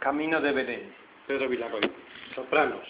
Camino de Belén. Pedro Villarroel. Sopranos.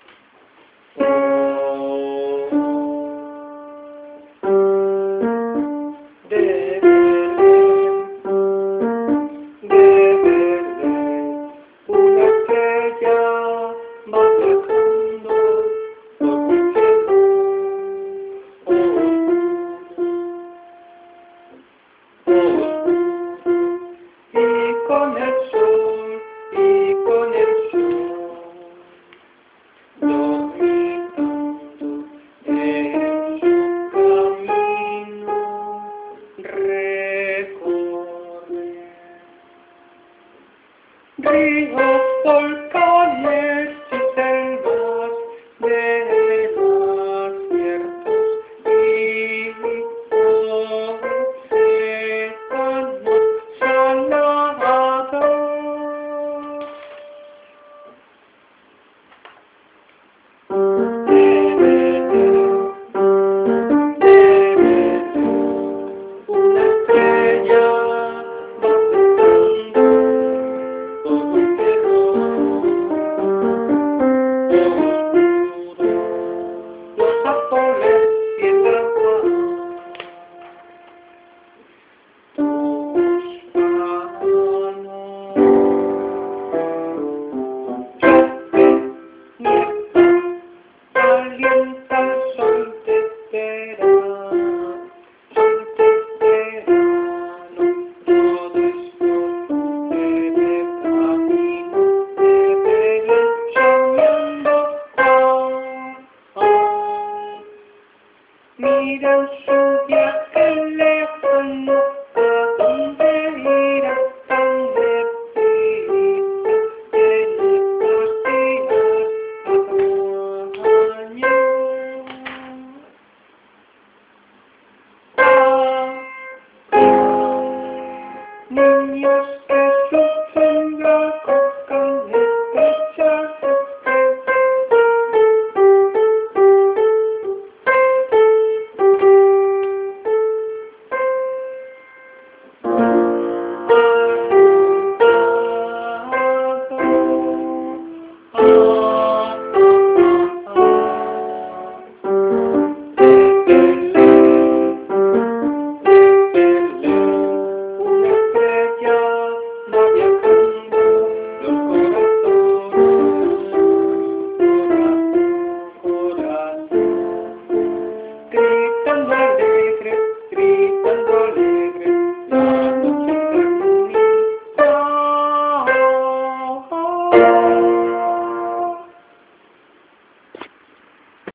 Ríos, volcanes y selvas, desiertos y océanos salados. Una estrella va flotando. Los árboles y el agua, tus manos, llueve, nieva, calienta el sol de verano, todo esto de camino de Belén, soñando mira su viaje lejano, ¿a dónde irá tan deprisa? Tiene pastillas cada año. Niños que sufren la coca estrechas. Gritando alegre, la noche está bonita.